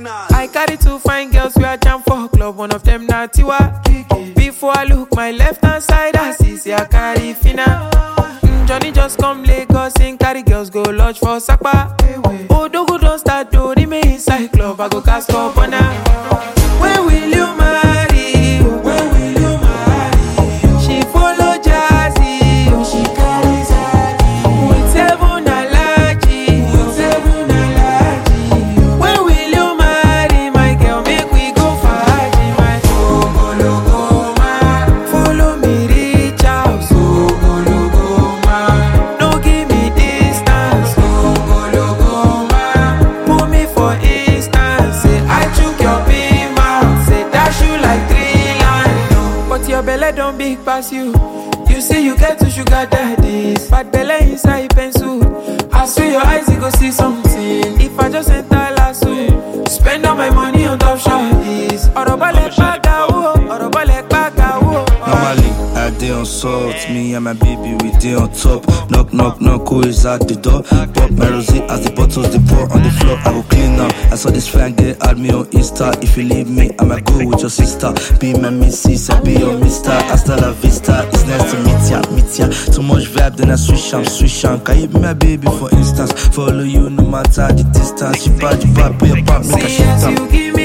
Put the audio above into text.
I carry 2 fine girls we are jam for club. One of them na Tiwa. Before I look my left hand side, I see I carry Fina. Johnny just come Lagos and carry girls go lodge for Sakpa. Odogu don't start to remain inside club. I go cast up on her. When will you marry? When will you marry? She follow Jazzy, oh she carries Zagi. With 7 allergy, with 7 allergy. When will you marry, my girl? Make we go party, my Ogologoma. Follow me reach house, Ogologoma. No give me distance, Ogologoma. Put me for instance, say I chook your pin mouth, say dash you like 3 lines. But your belly don't big pass you. You say you get to sugar daddies, bad belly inside pencil. I swear your eyes you go see something. If I just enter lasso, spend all my money on top shawties. Normally, I dey on salt. Me and my baby, we dey on top. Knock, knock, knock, who is at the door? Pop my rosé as the bottles they pour on the floor. I go clean up. I saw this fine girl add me on Insta. If you leave me, I might go with your sister. Be my missus, I be your mister. Hasta la vista, it's nice to meet ya, meet ya. Too much vibe, then I switch am. Can you be my baby for instance? Follow you no matter the distance. You bad, put your back, make a shit you give me